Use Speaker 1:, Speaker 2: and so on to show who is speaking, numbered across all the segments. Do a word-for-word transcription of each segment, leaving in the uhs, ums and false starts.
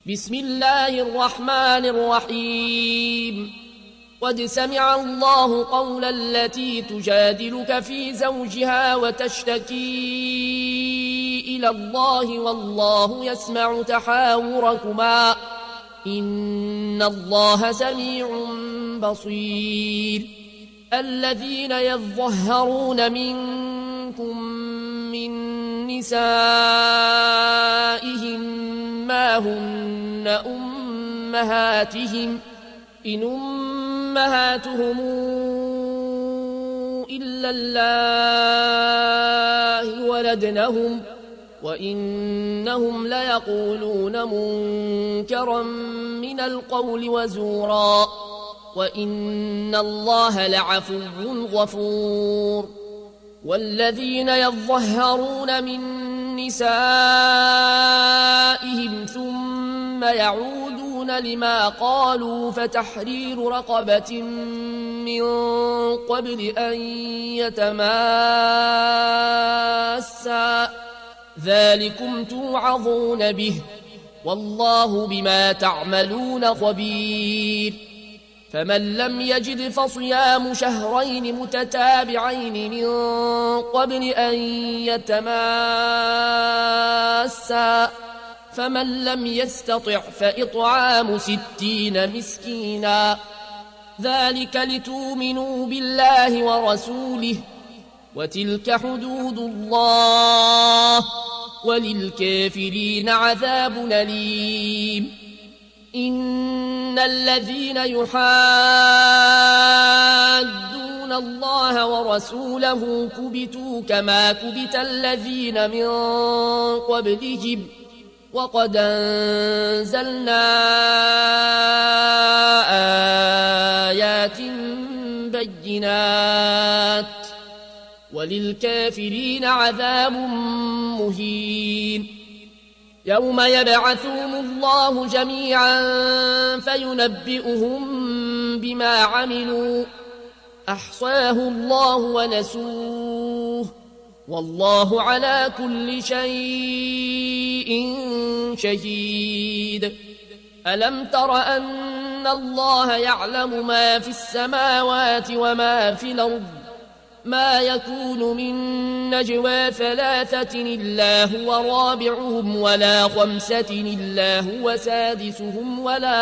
Speaker 1: بسم الله الرحمن الرحيم قد سمع الله قول التي تجادلك في زوجها وتشتكي إلى الله والله يسمع تحاوركما إن الله سميع بصير الذين يظهرون منكم من نسائهم ما هن أمهاتهم إن أمهاتهم إلا الله ولدنهم وإنهم ليقولون منكرا من القول وزورا وإن الله لعفو غفور والذين يظهرون من نسائهم ثم يعودون لما قالوا فتحرير رقبة من قبل أن يتماسا ذلكم توعظون به والله بما تعملون خبير فمن لم يجد فصيام شهرين متتابعين من قبل أن يتماسا فمن لم يستطع فإطعام ستين مسكينا ذلك لتؤمنوا بالله ورسوله وتلك حدود الله وللكافرين عذاب أليم إن الذين يحادون الله ورسوله كبتوا كما كبت الذين من قبلهم وقد أنزلنا آيات بينات وللكافرين عذاب مهين يوم يبعثهم الله جميعا فينبئهم بما عملوا أحصاه الله ونسوه والله على كل شيء شهيد ألم تر أن الله يعلم ما في السماوات وما في الأرض ما يكون من نجوى ثلاثة إلا هو رابعهم ولا خمسة إلا هو سادسهم ولا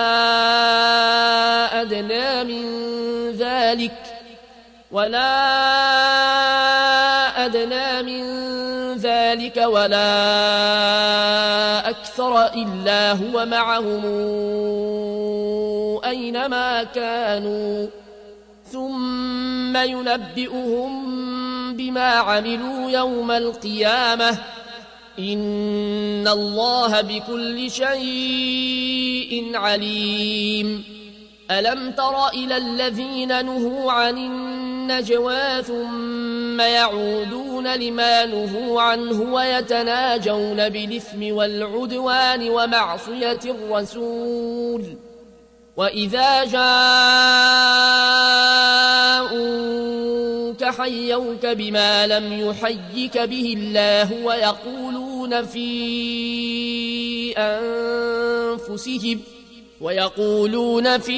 Speaker 1: أدنى من ذلك ولا أدنى من ذلك ولا أكثر إلا هو معهم أينما كانوا ثم ينبئهم بما عملوا يوم القيامة إن الله بكل شيء عليم ألم تر إلى الذين نهوا عن النجوى ثم يعودون لما نهوا عنه ويتناجون بالإثم والعدوان ومعصية الرسول وإذا جاءوك حيوك بما لم يحيك به الله ويقولون في أنفسهم ويقولون في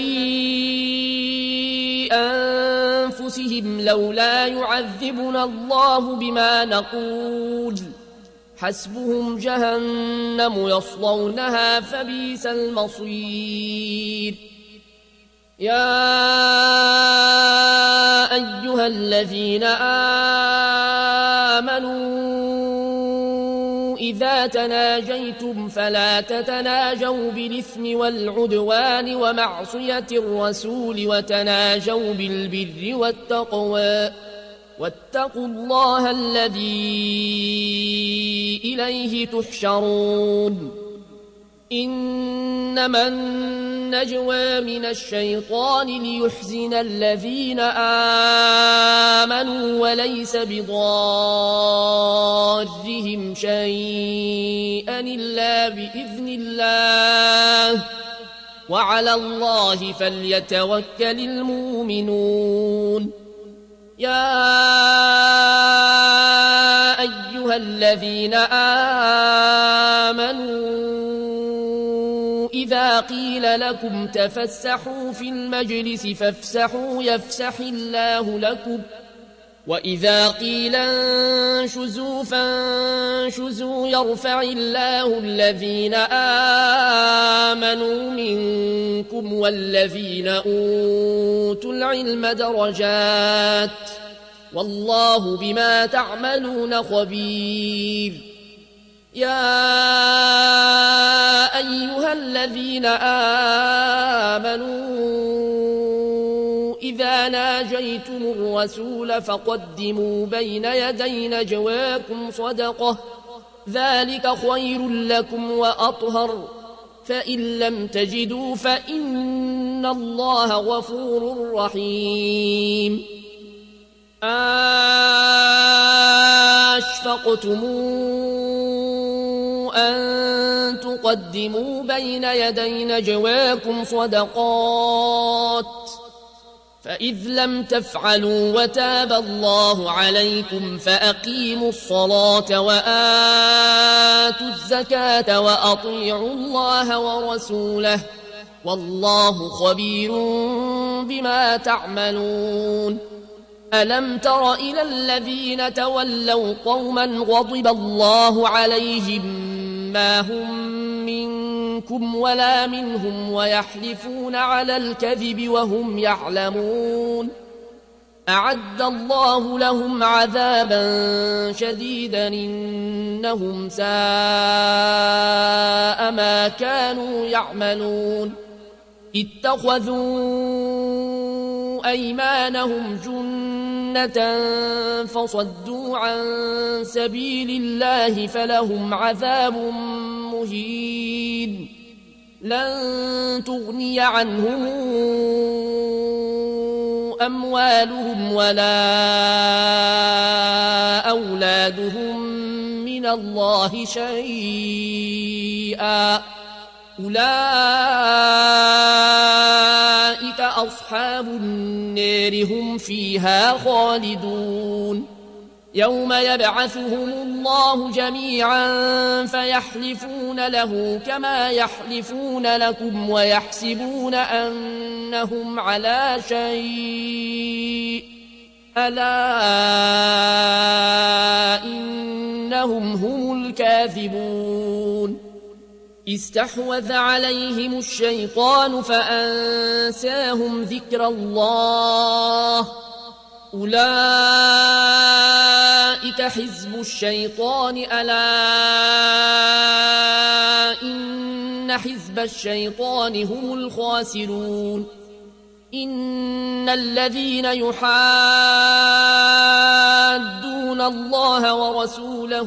Speaker 1: أنفسهم لولا يعذبنا الله بما نقول حسبهم جهنم يصلونها فبئس المصير يا أيها الذين آمنوا إذا تناجيتم فلا تتناجوا بالإثم والعدوان ومعصية الرسول وتناجوا بالبر والتقوى واتقوا الله الذي إليه تحشرون إنما النجوى من الشيطان ليحزن الذين آمنوا وليس بضارهم شيئا إلا بإذن الله وعلى الله فليتوكل المؤمنون يا أيها الذين آمنوا إذا قيل لكم تفسحوا في المجلس فافسحوا يفسح الله لكم وإذا قيل انشزوا فانشزوا يرفع الله الذين آمنوا منكم والذين أوتوا العلم درجات والله بما تعملون خبير. يا أيها الذين آمنوا إذا ناجيتم الرسول فقدموا بين يدي نجواكم صدقة ذلك خير لكم وأطهر فإن لم تجدوا فإن الله غفور رحيم. أشفقتم أن تقدموا بين يدي نجواكم صدقات فإذ لم تفعلوا وتاب الله عليكم فأقيموا الصلاة وآتوا الزكاة وأطيعوا الله ورسوله والله خبير بما تعملون. ألم تر إلى الذين تولوا قوما غضب الله عليهم ما هم منكم ولا منهم ويحلفون على الكذب وهم يعلمون أعد الله لهم عذابا شديدا إنهم ساء ما كانوا يعملون. اتخذوا أيمانهم جنة فصدوا عن سبيل الله فلهم عذاب مهين. لن تغني عنهم أموالهم ولا أولادهم من الله شيئا أولئك أصحاب النار هم فيها خالدون. يوم يبعثهم الله جميعا فيحلفون له كما يحلفون لكم ويحسبون أنهم على شيء ألا إنهم هم الكاذبون. استحوذ عليهم الشيطان فأنساهم ذكر الله أولئك حزب الشيطان ألا إن حزب الشيطان هم الخاسرون. إن الذين يحادون الله ورسوله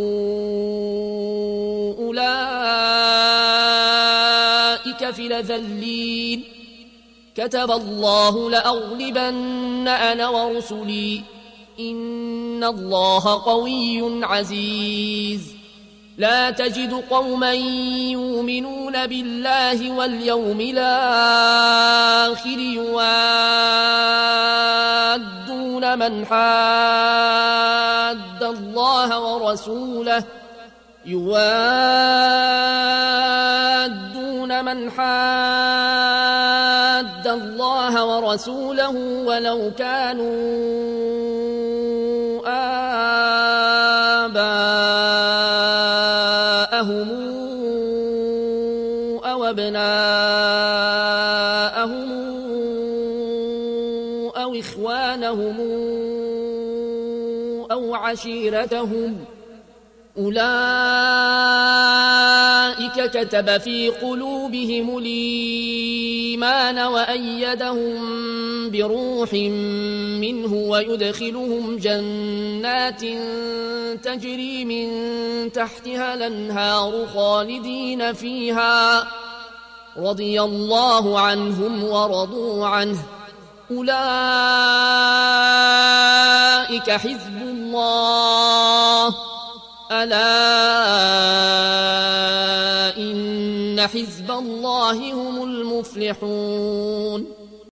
Speaker 1: أولئك في الأذلين. كتب الله لأغلبن أنا ورسلي إن الله قوي عزيز. لا تجد قوما يؤمنون بالله واليوم الآخر يوادون من حاد الله ورسوله يوادون من حاد الله ورسوله ولو كانوا آباءهم أو أبناءهم أو إخوانهم أو عشيرتهم أولئك كتب في قلوبهم الإيمان وأيدهم بروح منه ويدخلهم جنات تجري من تحتها الأنهار خالدين فيها رضي الله عنهم ورضوا عنه أولئك حزب الله ألا إن حزب الله هم المفلحون.